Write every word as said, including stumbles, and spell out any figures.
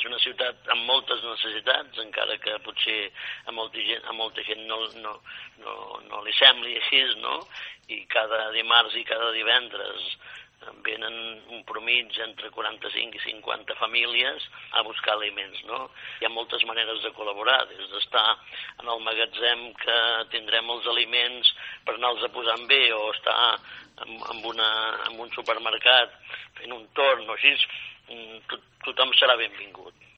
una ciutat amb moltes necessitats, encara que potser a molta gent, a molta gent no, no, no, no li sembli així, no? I cada dimarts i cada divendres venen un promig entre quaranta-cinc i cinquanta famílies a buscar aliments, no? Hi ha moltes maneres de col·laborar, des d'estar en el magatzem que tindrem els aliments per anar-los a posar bé, o estar en, en, una, en un supermercat fent un torn o així, tot, tothom serà benvingut.